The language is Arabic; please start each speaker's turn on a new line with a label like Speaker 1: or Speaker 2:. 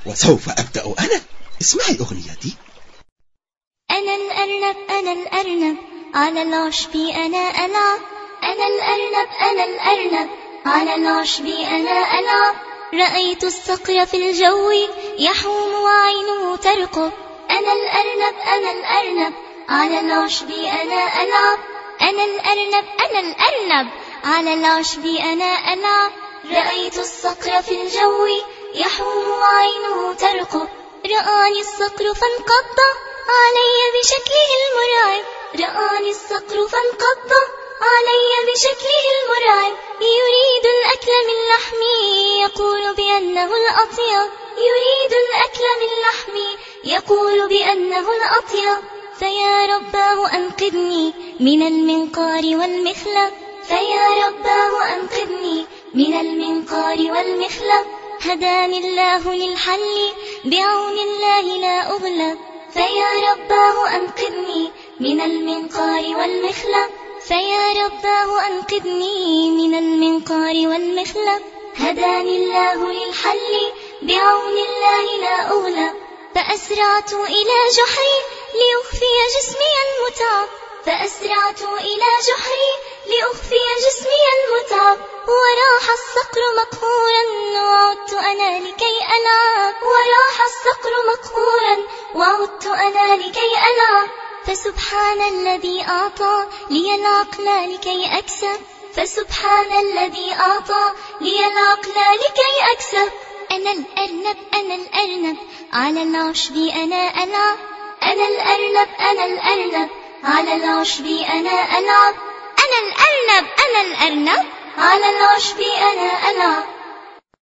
Speaker 1: وسوف أبدأ أنا. اسمعي أغنيتي.
Speaker 2: أنا الأرنب أنا الأرنب على العشب أنا ألعب. أنا الأرنب أنا الأرنب على العشب أنا ألعب. رأيت الصقر في الجو يحوم وعينه ترقب. أنا الأرنب أنا الأرنب على العشب أنا ألعب. أنا الأرنب أنا الأرنب على العشب أنا ألعب. رأيت الصقر في الجو يحوم وعينه ترقب. رآني الصقر فانقض علي بشكله المرعب. رآني الصقر فانقض علي بشكله المرعب. يريد الأكل من لحمي يقول بأنه الأطيب. يريد الأكل من لحمي يقول بأنه الأطيب. فيا رباه أنقذني من المنقار والمخلب. فيا رباه أنقذني من المنقار والمخلب. هداني الله للحل بعون الله لا أغلب. فيا رباه أنقذني من المنقار والمخلب. فيا رباه أنقذني من المنقار والمخلب. هداني الله للحل بعون الله لا أغلب. فأسرعت إلى جحري لأخفي جسمي المتعب. فأسرعت إلى جحري لأخفي جسمي المتعب. وراح الصقر مقهورا وعدت أنا لكي ألعب. وراح الصقر مقهورا وعدت أنا لكي ألعب. فسبحان الذي أعطى لي العقل لكي أكسب. فسبحان الذي أعطى لي العقل لكي أكسب. أنا الأرنب أنا الأرنب على العشب أنا ألعب. أنا الأرنب أنا الأرنب على العشب أنا ألعب. أنا الأرنب أنا الأرنب على العشب أنا ألعب.